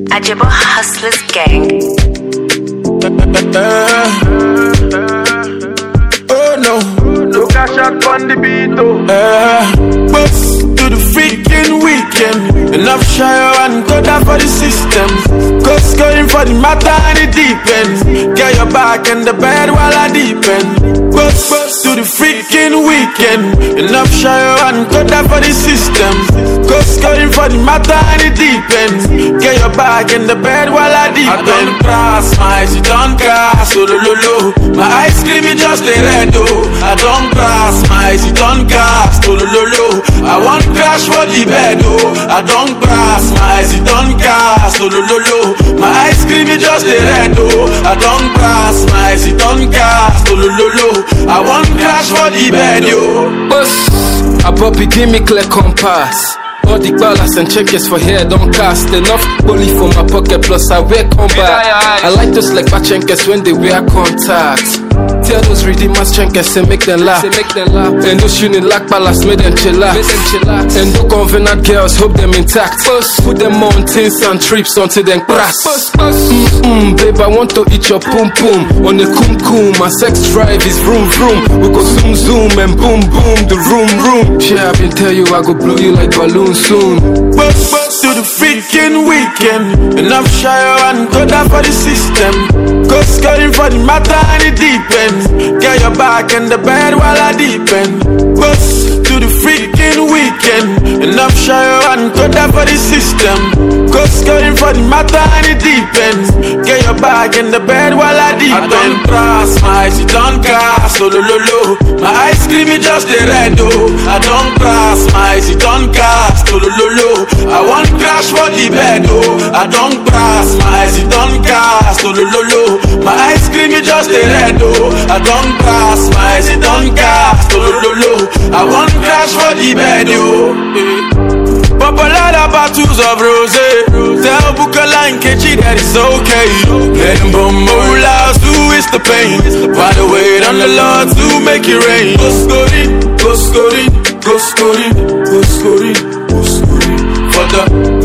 Ajebo Hustlers Gang. Oh no, look at shot on the beat, oh. bus to the freaking weekend. Enough shy and go down for the system. Cause going for the matter and the deep end. Get your back in the bed while I deep end. Bus to the freaking weekend. Enough shy and go down for the system. Cause going for the matter and the deep end. Get your back in the bed while I deep end. I don't cross my eyes, you don't cross. Oh, lo, lo, lo. My ice cream is just a red, oh. I don't cross my eyes, you don't cross. Oh, lo, lo, lo. I want crash for the bed, oh. I don't cross my eyes, you don't cross. Oh, lo, lo, lo. My ice cream is just a red, oh. I don't cross my eyes, you don't cross. Oh, lo, lo, lo. I want crash for the bed, oh. Bus, a Bobby, give me clear compass. All the balance and checkers for hair don't cast. Enough bully for my pocket, plus I wear combat. I like those like bachenkers when they wear contacts. Tell those redeemers chenkers and make them laugh. And those shooting like palace, make them chillax. And those convenant girls, hope them intact. Put them on things and trips until them crash. Babe, I want to eat your pum pum. On the kum kum, my sex drive is vroom vroom. We go zoom zoom and boom boom, the room room. Yeah, I been tell you I go blow you like balloons soon. Bus to the freaking weekend. Enough shy and go down for the system. Cause going for the matter and the deep end. Get your back in the bed while I deep end. Bus to the freaking weekend. Enough shy and go down for the system. Cause going for the matter and the deep end. Get your back in the bed while I deep end. I don't cross my eyes, you don't cross. Oh, lo, lo, lo. My ice cream is just a red, oh. I don't cross my eyes, you don't cross. Oh, lo, lo, lo. I want crash for the bed, oh. I don't cross my eyes, you don't cross. Oh, lo, lo, lo. My ice cream is just a red, oh. I don't cross my eyes, you don't cross. Oh, lo, lo, lo. I want crash for the bed, oh. Pop a lot of bottles of rosé. Tell Bukola and Kechi that it's okay. Let them bumbolas, who is the pain? Why the wait on the Lord to make it rain? Go scoring, go scoring, go scoring, go scoring, go scoring. For the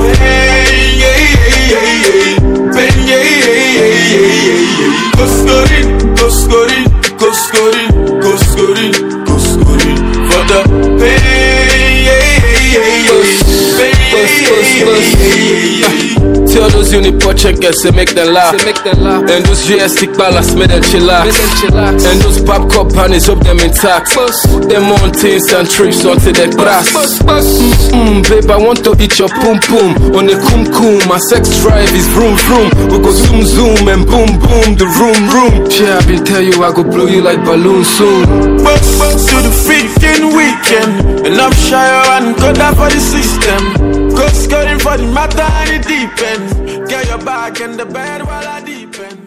pain, yeah, yeah, yeah, yeah. Pain, yeah, yeah, yeah, yeah, yeah. Go scoring, go scoring, go scoring, go scoring, go scoring. For the pain, yeah, yeah, yeah, yeah. Tell those Uniport checkers and make them laugh. And those GST ballas make them chillax. And those pop cup panties, hope them intact. Put them on things and trips until they crash. Babe, I want to eat your pum pum. On the kum kum, my sex drive is vroom vroom. We go zoom zoom and boom boom, the room room. Yeah, I been tell you I go blow you like balloons soon. Bus to the freaking weekend. Enough shy and go down for the system. Cause going for the matter and the deep end. Get your back in the bed while I deep end.